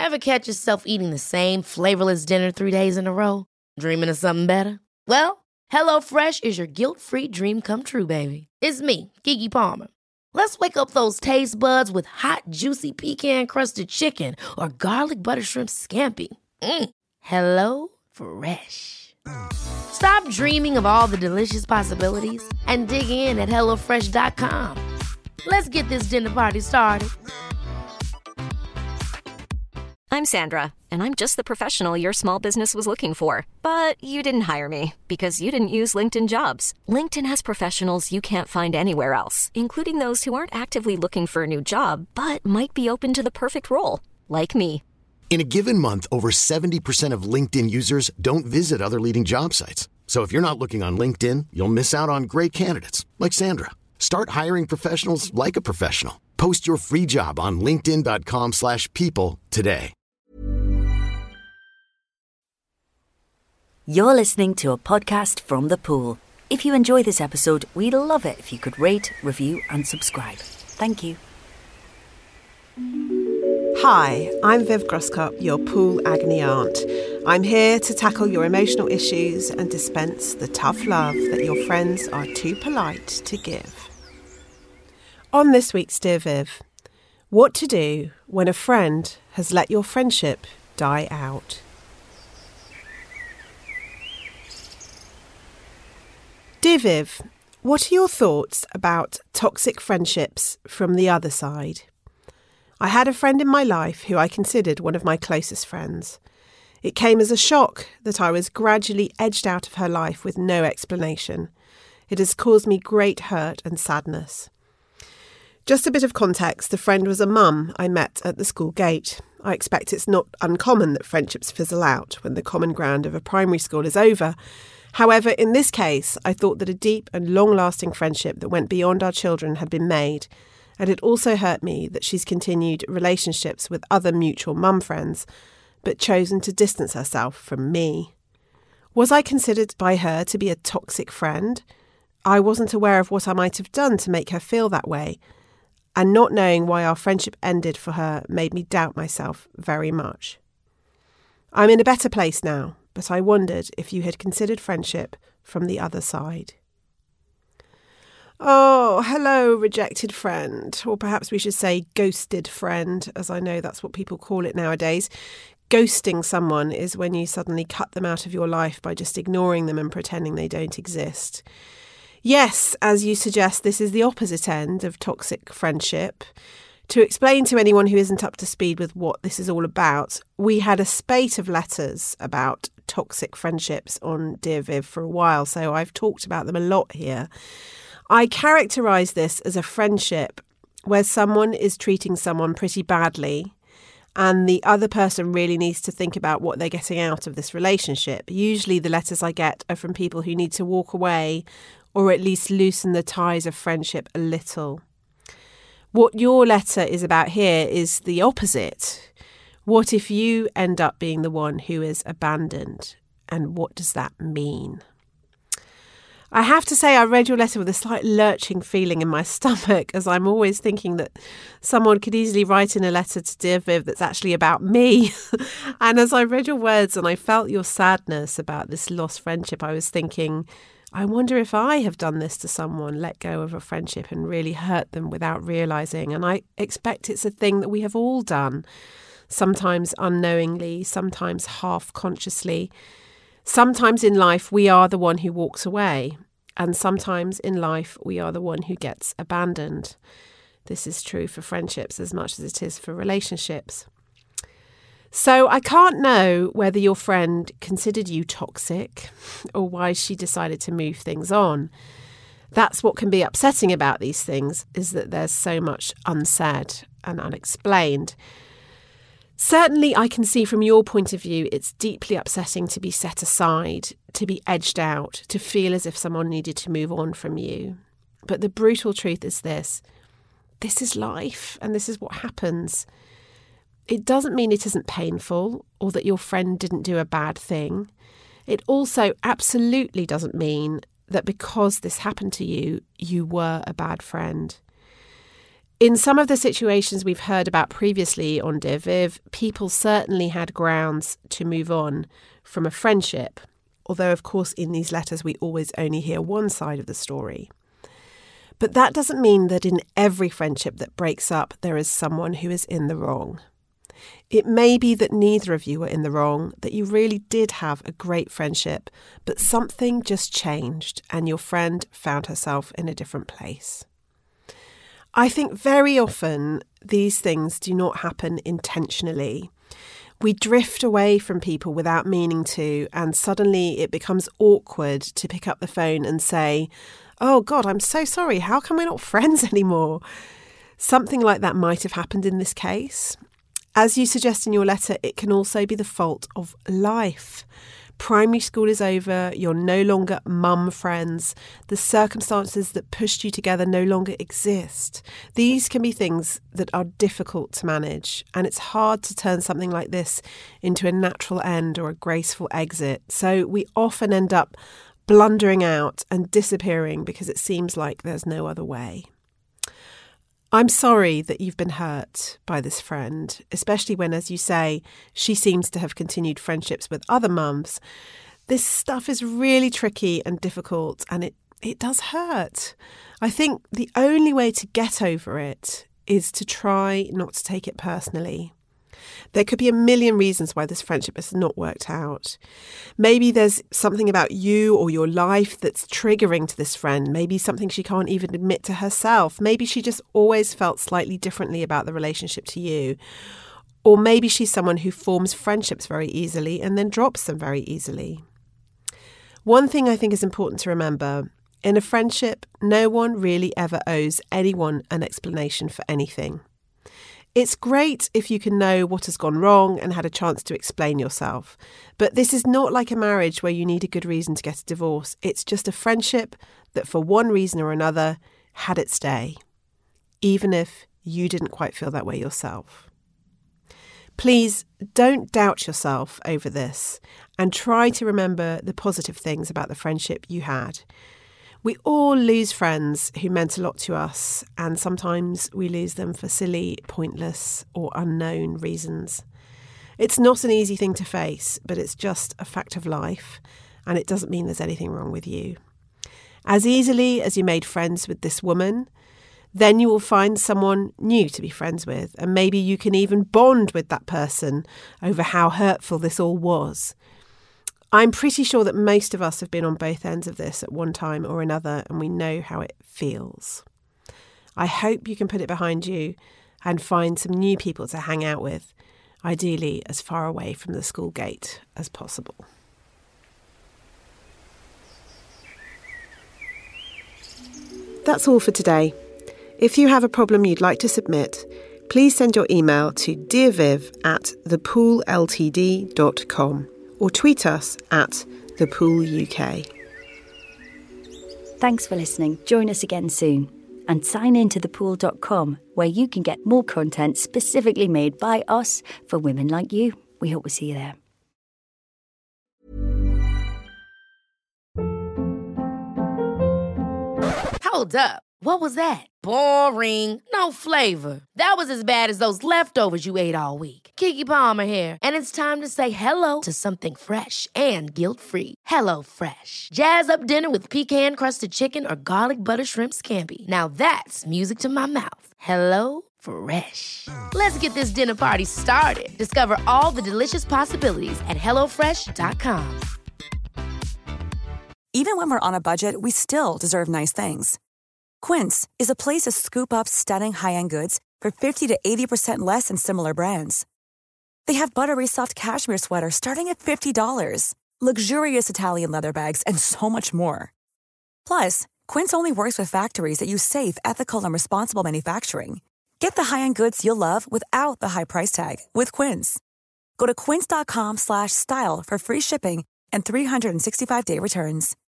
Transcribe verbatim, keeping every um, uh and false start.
Ever catch yourself eating the same flavorless dinner three days in a row? Dreaming of something better? Well, HelloFresh is your guilt-free dream come true, baby. It's me, Keke Palmer. Let's wake up those taste buds with hot, juicy pecan-crusted chicken or garlic butter shrimp scampi. Mm. Hello Fresh. Stop dreaming of all the delicious possibilities and dig in at hello fresh dot com. Let's get this dinner party started. I'm Sandra, and I'm just the professional your small business was looking for. But you didn't hire me because you didn't use LinkedIn Jobs. LinkedIn has professionals you can't find anywhere else, including those who aren't actively looking for a new job, but might be open to the perfect role, like me. In a given month, over seventy percent of LinkedIn users don't visit other leading job sites. So if you're not looking on LinkedIn, you'll miss out on great candidates like Sandra. Start hiring professionals like a professional. Post your free job on linkedin dot com slash people today. You're listening to a podcast from The Pool. If you enjoy this episode, we'd love it if you could rate, review and subscribe. Thank you. Hi, I'm Viv Groskop, your pool agony aunt. I'm here to tackle your emotional issues and dispense the tough love that your friends are too polite to give. On this week's Dear Viv, what to do when a friend has let your friendship die out. Dear Viv, what are your thoughts about toxic friendships from the other side? I had a friend in my life who I considered one of my closest friends. It came as a shock that I was gradually edged out of her life with no explanation. It has caused me great hurt and sadness. Just a bit of context, the friend was a mum I met at the school gate. I expect it's not uncommon that friendships fizzle out when the common ground of a primary school is over. However, in this case, I thought that a deep and long-lasting friendship that went beyond our children had been made, and it also hurt me that she's continued relationships with other mutual mum friends, but chosen to distance herself from me. Was I considered by her to be a toxic friend? I wasn't aware of what I might have done to make her feel that way, and not knowing why our friendship ended for her made me doubt myself very much. I'm in a better place now, but I wondered if you had considered friendship from the other side. Oh, hello, rejected friend, or perhaps we should say ghosted friend, as I know that's what people call it nowadays. Ghosting someone is when you suddenly cut them out of your life by just ignoring them and pretending they don't exist. Yes, as you suggest, this is the opposite end of toxic friendship. To explain to anyone who isn't up to speed with what this is all about, we had a spate of letters about toxic friendships on Dear Viv for a while, so I've talked about them a lot here. I characterise this as a friendship where someone is treating someone pretty badly and the other person really needs to think about what they're getting out of this relationship. Usually the letters I get are from people who need to walk away or at least loosen the ties of friendship a little. What your letter is about here is the opposite. What if you end up being the one who is abandoned? And what does that mean? I have to say I read your letter with a slight lurching feeling in my stomach, as I'm always thinking that someone could easily write in a letter to Dear Viv that's actually about me. And as I read your words and I felt your sadness about this lost friendship, I was thinking, I wonder if I have done this to someone, let go of a friendship and really hurt them without realising. And I expect it's a thing that we have all done, sometimes unknowingly, sometimes half-consciously. Sometimes in life we are the one who walks away, and sometimes in life we are the one who gets abandoned. This is true for friendships as much as it is for relationships. So I can't know whether your friend considered you toxic or why she decided to move things on. That's what can be upsetting about these things, is that there's so much unsaid and unexplained. Certainly, I can see from your point of view, it's deeply upsetting to be set aside, to be edged out, to feel as if someone needed to move on from you. But the brutal truth is this. This is life, and this is what happens. It doesn't mean it isn't painful or that your friend didn't do a bad thing. It also absolutely doesn't mean that because this happened to you, you were a bad friend. In some of the situations we've heard about previously on Dear Viv, people certainly had grounds to move on from a friendship, although of course in these letters we always only hear one side of the story. But that doesn't mean that in every friendship that breaks up there is someone who is in the wrong. It may be that neither of you were in the wrong, that you really did have a great friendship, but something just changed and your friend found herself in a different place. I think very often these things do not happen intentionally. We drift away from people without meaning to, and suddenly it becomes awkward to pick up the phone and say, "Oh God, I'm so sorry, how come we're not friends anymore?" Something like that might have happened in this case. As you suggest in your letter, it can also be the fault of life. Primary school is over, you're no longer mum friends, the circumstances that pushed you together no longer exist. These can be things that are difficult to manage, and it's hard to turn something like this into a natural end or a graceful exit. So we often end up blundering out and disappearing because it seems like there's no other way. I'm sorry that you've been hurt by this friend, especially when, as you say, she seems to have continued friendships with other mums. This stuff is really tricky and difficult, and it, it does hurt. I think the only way to get over it is to try not to take it personally. There could be a million reasons why this friendship has not worked out. Maybe there's something about you or your life that's triggering to this friend. Maybe something she can't even admit to herself. Maybe she just always felt slightly differently about the relationship to you. Or maybe she's someone who forms friendships very easily and then drops them very easily. One thing I think is important to remember: in a friendship, no one really ever owes anyone an explanation for anything. It's great if you can know what has gone wrong and had a chance to explain yourself. But this is not like a marriage where you need a good reason to get a divorce. It's just a friendship that for one reason or another had its day, even if you didn't quite feel that way yourself. Please don't doubt yourself over this and try to remember the positive things about the friendship you had. We all lose friends who meant a lot to us, and sometimes we lose them for silly, pointless, or unknown reasons. It's not an easy thing to face, but it's just a fact of life, and it doesn't mean there's anything wrong with you. As easily as you made friends with this woman, then you will find someone new to be friends with, and maybe you can even bond with that person over how hurtful this all was. I'm pretty sure that most of us have been on both ends of this at one time or another, and we know how it feels. I hope you can put it behind you and find some new people to hang out with, ideally as far away from the school gate as possible. That's all for today. If you have a problem you'd like to submit, please send your email to dearviv at thepoolltd dot com. or tweet us at The Pool U K. Thanks for listening. Join us again soon. And sign in to the pool dot com, where you can get more content specifically made by us for women like you. We hope we'll see you there. Hold up. What was that? Boring. No flavor. That was as bad as those leftovers you ate all week. Keke Palmer here, and it's time to say hello to something fresh and guilt-free. Hello Fresh. Jazz up dinner with pecan-crusted chicken or garlic butter shrimp scampi. Now that's music to my mouth. Hello Fresh. Let's get this dinner party started. Discover all the delicious possibilities at hello fresh dot com. Even when we're on a budget, we still deserve nice things. Quince is a place to scoop up stunning high-end goods for fifty to eighty percent less than similar brands. They have buttery soft cashmere sweaters starting at fifty dollars, luxurious Italian leather bags, and so much more. Plus, Quince only works with factories that use safe, ethical, and responsible manufacturing. Get the high-end goods you'll love without the high price tag with Quince. Go to quince dot com slash style for free shipping and three sixty-five day returns.